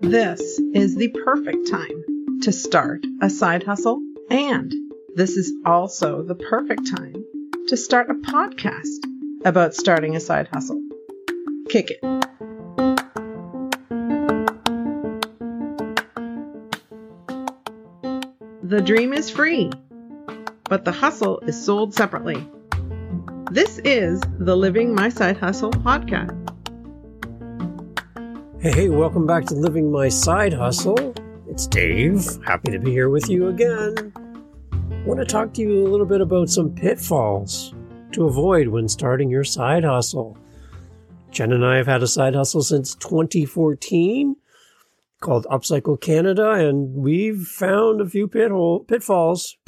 This is the perfect time to start a side hustle, and this is also the perfect time to start a podcast about starting a side hustle. Kick it. The dream is free, but the hustle is sold separately. This is the Living My Side Hustle podcast. Hey, welcome back to Living My Side Hustle. It's Dave. Happy to be here with you again. I want to talk to you a little bit about some pitfalls to avoid when starting your side hustle. Jen and I have had a side hustle since 2014 called Upcycle Canada, and we've found a few pit holes,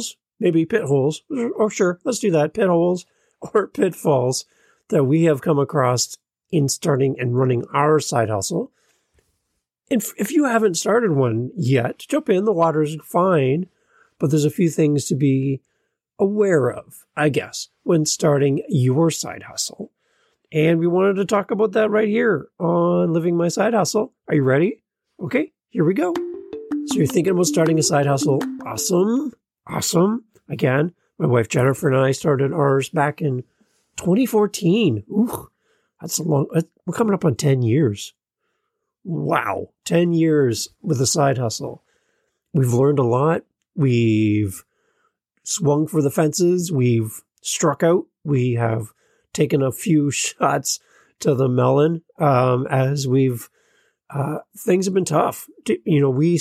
or sure, let's do that, pit holes or pitfalls that we have come across in starting and running our side hustle. And if you haven't started one yet, jump in, the water's fine, but there's a few things to be aware of, I guess, when starting your side hustle. And we wanted to talk about that right here on Living My Side Hustle. Are you ready? Okay, here we go. So you're thinking about starting a side hustle. Awesome. Again, my wife Jennifer and I started ours back in 2014. Ooh, that's a long, we're coming up on 10 years. Wow, 10 years with a side hustle. We've learned a lot. We've swung for the fences. We've struck out. We have taken a few shots to the melon as we've, things have been tough. We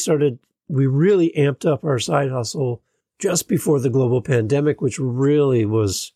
really amped up our side hustle just before the global pandemic, which really was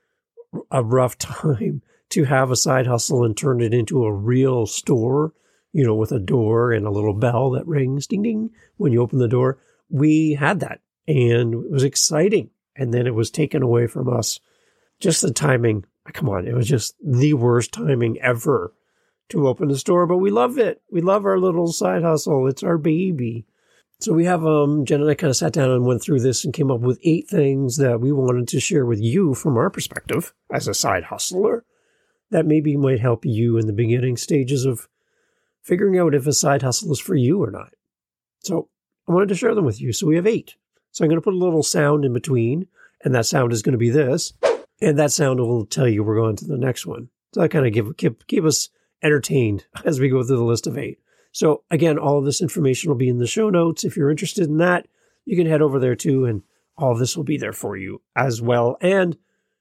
a rough time to have a side hustle and turn it into a real store, with a door and a little bell that rings, ding, ding, when you open the door. We had that, and it was exciting. And then it was taken away from us. Just the timing. Come on. It was just the worst timing ever to open the store, but we love it. We love our little side hustle. It's our baby. So we have, Jen and I kind of sat down and went through this and came up with 8 things that we wanted to share with you from our perspective as a side hustler that maybe might help you in the beginning stages of figuring out if a side hustle is for you or not. So I wanted to share them with you. So we have 8. So I'm going to put a little sound in between, and that sound is going to be this, and that sound will tell you we're going to the next one. So that kind of keep us entertained as we go through the list of 8. So again, all of this information will be in the show notes. If you're interested in that, you can head over there too, and all of this will be there for you as well. And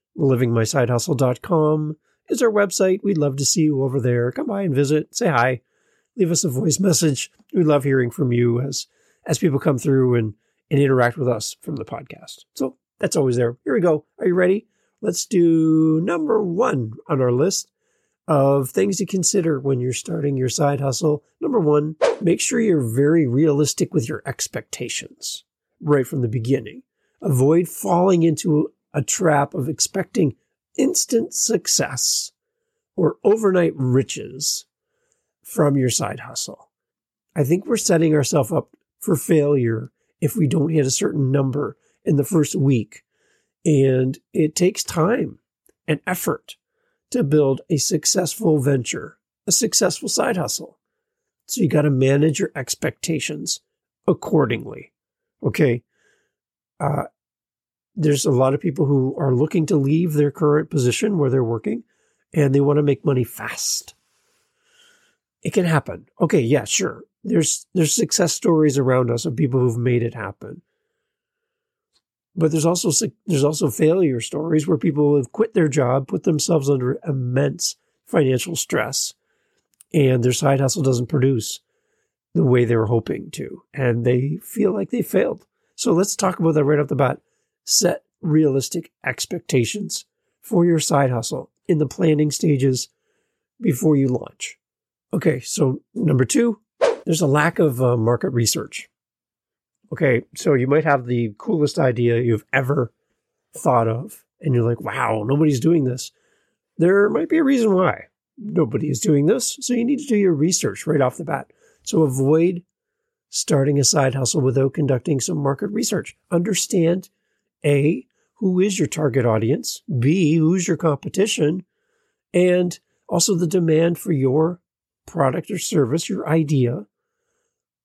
livingmysidehustle.com is our website. We'd love to see you over there. Come by and visit, say hi, leave us a voice message. We love hearing from you as people come through and interact with us from the podcast. So that's always there. Here we go. Are you ready? Let's do number 1 on our list of things to consider when you're starting your side hustle. Number 1, make sure you're very realistic with your expectations right from the beginning. Avoid falling into a trap of expecting instant success or overnight riches from your side hustle. I think we're setting ourselves up for failure if we don't hit a certain number in the first week. And it takes time and effort to build a successful venture, a successful side hustle. So you got to manage your expectations accordingly. Okay. There's a lot of people who are looking to leave their current position where they're working, and they want to make money fast. It can happen. Okay. Yeah, sure. There's success stories around us of people who've made it happen. But there's also failure stories where people have quit their job, put themselves under immense financial stress, and their side hustle doesn't produce the way they were hoping to, and they feel like they failed. So let's talk about that right off the bat. Set realistic expectations for your side hustle in the planning stages before you launch. Okay, so number 2, there's a lack of market research. Okay, so you might have the coolest idea you've ever thought of, and you're like, wow, nobody's doing this. There might be a reason why nobody is doing this, so you need to do your research right off the bat. So avoid starting a side hustle without conducting some market research. Understand, A, who is your target audience, B, who's your competition, and also the demand for your product or service, your idea,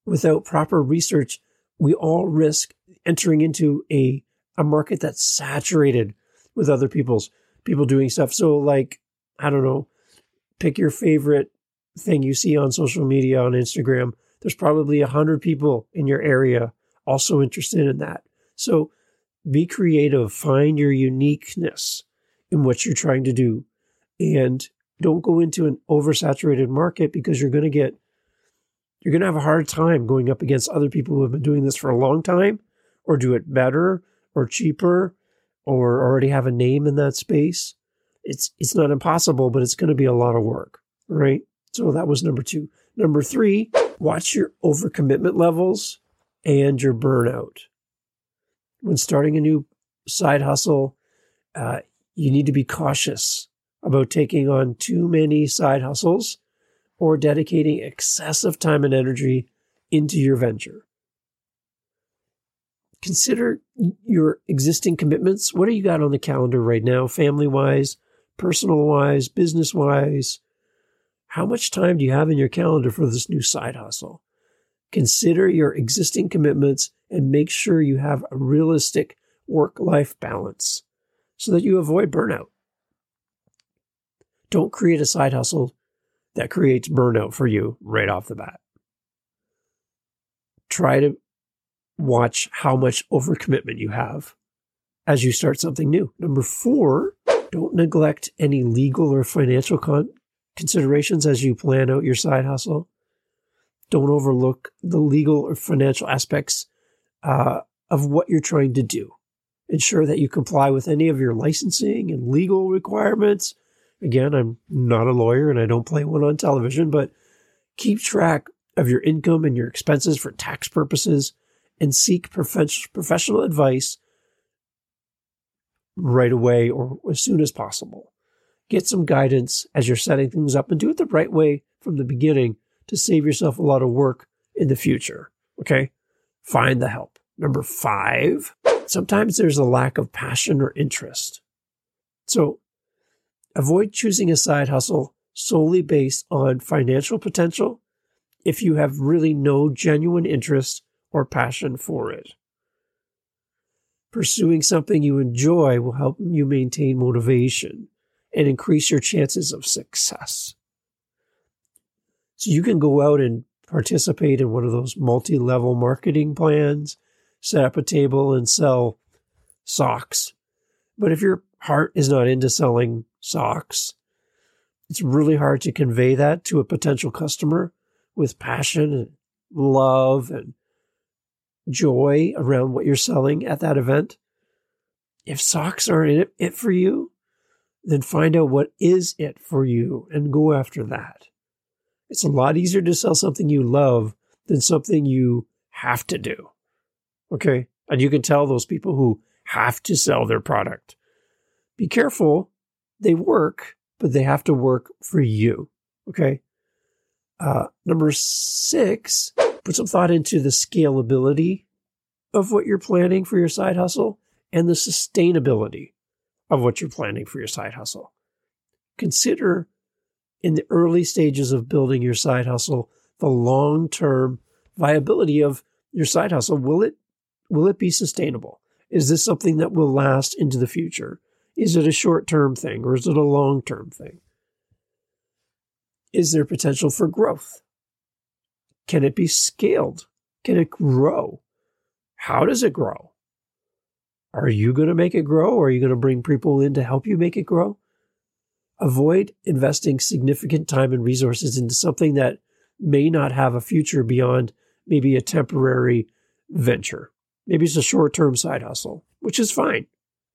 without proper research, we all risk entering into a market that's saturated with other people doing stuff. So like, I don't know, pick your favorite thing you see on social media, on Instagram. There's probably 100 people in your area also interested in that. So be creative, find your uniqueness in what you're trying to do, and don't go into an oversaturated market, because you're going to have a hard time going up against other people who have been doing this for a long time, or do it better or cheaper, or already have a name in that space. It's not impossible, but it's going to be a lot of work, right? So that was number 2. Number 3, watch your overcommitment levels and your burnout. When starting a new side hustle, you need to be cautious about taking on too many side hustles or dedicating excessive time and energy into your venture. Consider your existing commitments. What do you got on the calendar right now, family-wise, personal-wise, business-wise? How much time do you have in your calendar for this new side hustle? Consider your existing commitments and make sure you have a realistic work-life balance so that you avoid burnout. Don't create a side hustle that creates burnout for you right off the bat. Try to watch how much overcommitment you have as you start something new. Number 4, don't neglect any legal or financial considerations as you plan out your side hustle. Don't overlook the legal or financial aspects of what you're trying to do. Ensure that you comply with any of your licensing and legal requirements. Again, I'm not a lawyer and I don't play one on television, but keep track of your income and your expenses for tax purposes, and seek professional advice right away or as soon as possible. Get some guidance as you're setting things up, and do it the right way from the beginning to save yourself a lot of work in the future. Okay? Find the help. Number 5, sometimes there's a lack of passion or interest. So avoid choosing a side hustle solely based on financial potential if you have really no genuine interest or passion for it. Pursuing something you enjoy will help you maintain motivation and increase your chances of success. So you can go out and participate in one of those multi-level marketing plans, set up a table and sell socks. But if your heart is not into selling socks, it's really hard to convey that to a potential customer with passion and love and joy around what you're selling at that event. If socks aren't it for you, then find out what is it for you and go after that. It's a lot easier to sell something you love than something you have to do. Okay? And you can tell those people who have to sell their product, be careful. They work, but they have to work for you. Okay? Number 6, put some thought into the scalability of what you're planning for your side hustle and the sustainability of what you're planning for your side hustle. Consider in the early stages of building your side hustle the long-term viability of your side hustle. Will it be sustainable? Is this something that will last into the future? Is it a short-term thing or is it a long-term thing? Is there potential for growth? Can it be scaled? Can it grow? How does it grow? Are you going to make it grow, or are you going to bring people in to help you make it grow? Avoid investing significant time and resources into something that may not have a future beyond maybe a temporary venture. Maybe it's a short-term side hustle, which is fine.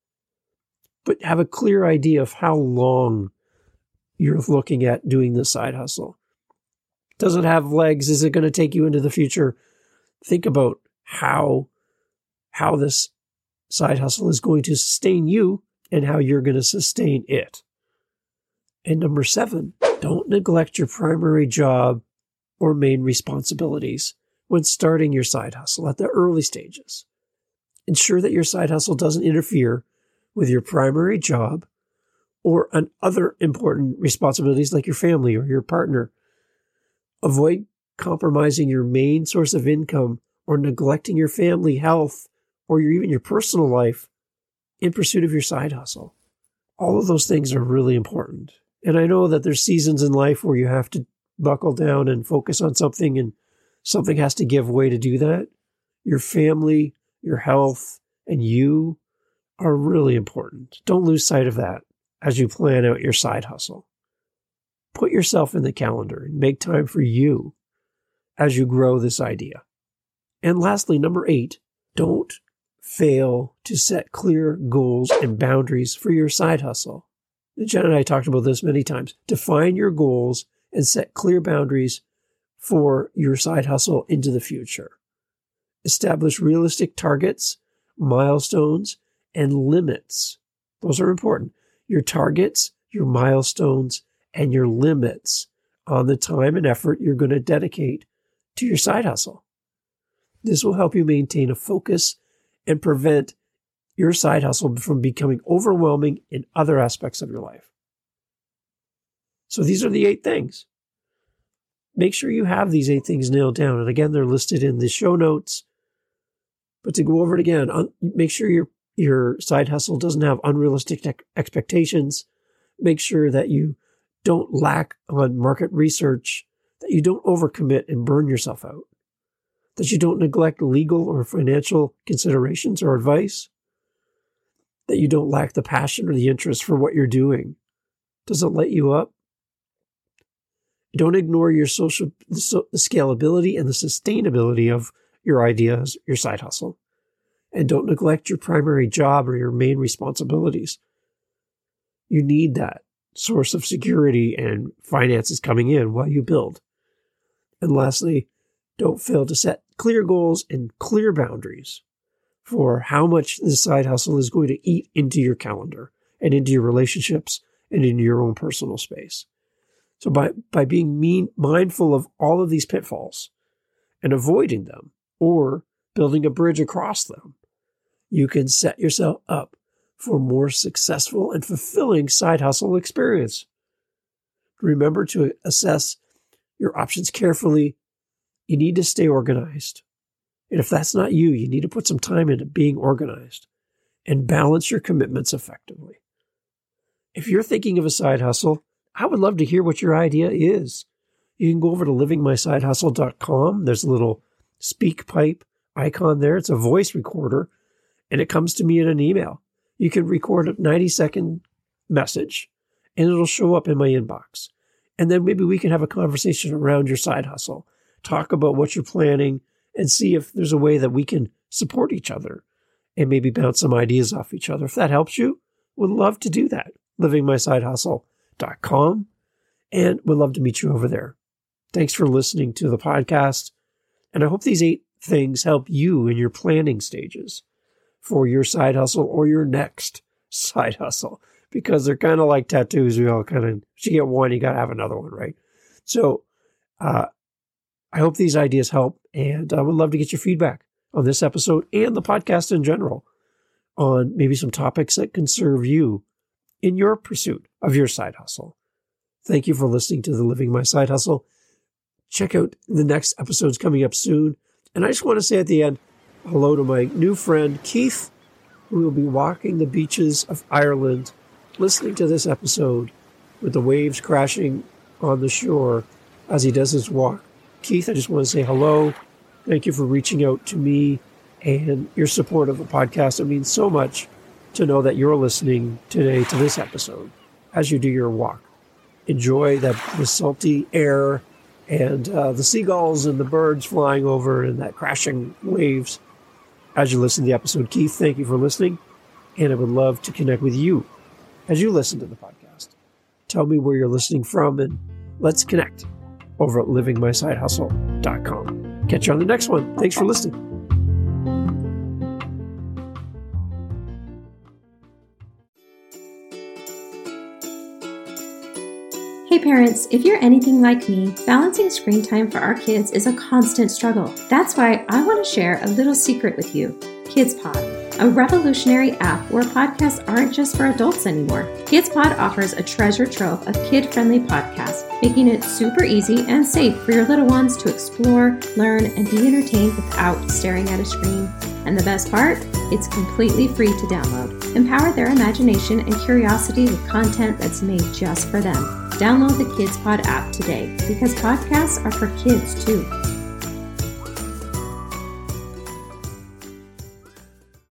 But have a clear idea of how long you're looking at doing this side hustle. Does it have legs? Is it going to take you into the future? Think about how this side hustle is going to sustain you and how you're going to sustain it. And number 7, don't neglect your primary job or main responsibilities when starting your side hustle at the early stages. Ensure that your side hustle doesn't interfere with your primary job or on other important responsibilities like your family or your partner. Avoid compromising your main source of income or neglecting your family health or even your personal life in pursuit of your side hustle. All of those things are really important. And I know that there's seasons in life where you have to buckle down and focus on something, and something has to give way to do that. Your family, your health, and you are really important. Don't lose sight of that as you plan out your side hustle. Put yourself in the calendar and make time for you as you grow this idea. And lastly, number 8, don't fail to set clear goals and boundaries for your side hustle. Jen and I talked about this many times. Define your goals and set clear boundaries for your side hustle into the future. Establish realistic targets, milestones, and limits. Those are important. Your targets, your milestones, and your limits on the time and effort you're going to dedicate to your side hustle. This will help you maintain a focus and prevent your side hustle from becoming overwhelming in other aspects of your life. So these are the 8 things. Make sure you have these 8 things nailed down. And again, they're listed in the show notes. But to go over it again, make sure your side hustle doesn't have unrealistic expectations. Make sure that you don't lack on market research, that you don't overcommit and burn yourself out, that you don't neglect legal or financial considerations or advice, that you don't lack the passion or the interest for what you're doing. Does it light you up? Don't ignore your the scalability and the sustainability of your ideas, your side hustle. And don't neglect your primary job or your main responsibilities. You need that source of security and finances coming in while you build. And lastly, don't fail to set clear goals and clear boundaries for how much the side hustle is going to eat into your calendar and into your relationships and into your own personal space. So by being mindful of all of these pitfalls and avoiding them or building a bridge across them, you can set yourself up for a more successful and fulfilling side hustle experience. Remember to assess your options carefully. You need to stay organized. And if that's not you, you need to put some time into being organized and balance your commitments effectively. If you're thinking of a side hustle, I would love to hear what your idea is. You can go over to livingmysidehustle.com. There's a little speak pipe icon there. It's a voice recorder, and it comes to me in an email. You can record a 90-second message, and it'll show up in my inbox. And then maybe we can have a conversation around your side hustle, talk about what you're planning, and see if there's a way that we can support each other and maybe bounce some ideas off each other. If that helps you, would love to do that. livingmysidehustle.com, and would love to meet you over there. Thanks for listening to the podcast. And I hope these 8 things help you in your planning stages for your side hustle or your next side hustle, because they're kind of like tattoos. We all kind of, if you get one, you got to have another one, right? So I hope these ideas help, and I would love to get your feedback on this episode and the podcast in general on maybe some topics that can serve you in your pursuit of your side hustle. Thank you for listening to the Living My Side Hustle. Check out the next episodes coming up soon. And I just want to say at the end, hello to my new friend, Keith, who will be walking the beaches of Ireland, listening to this episode with the waves crashing on the shore as he does his walk. Keith, I just want to say hello. Thank you for reaching out to me and your support of the podcast. It means so much to know that you're listening today to this episode as you do your walk. Enjoy the salty air and the seagulls and the birds flying over and that crashing waves as you listen to the episode. Keith, thank you for listening, and I would love to connect with you as you listen to the podcast. Tell me where you're listening from, and let's connect over at livingmysidehustle.com. Catch you on the next one. Thanks for listening. Hey parents, if you're anything like me, balancing screen time for our kids is a constant struggle. That's why I want to share a little secret with you, KidsPod, a revolutionary app where podcasts aren't just for adults anymore. KidsPod offers a treasure trove of kid-friendly podcasts, making it super easy and safe for your little ones to explore, learn, and be entertained without staring at a screen. And the best part? It's completely free to download. Empower their imagination and curiosity with content that's made just for them. Download the KidsPod app today because podcasts are for kids too.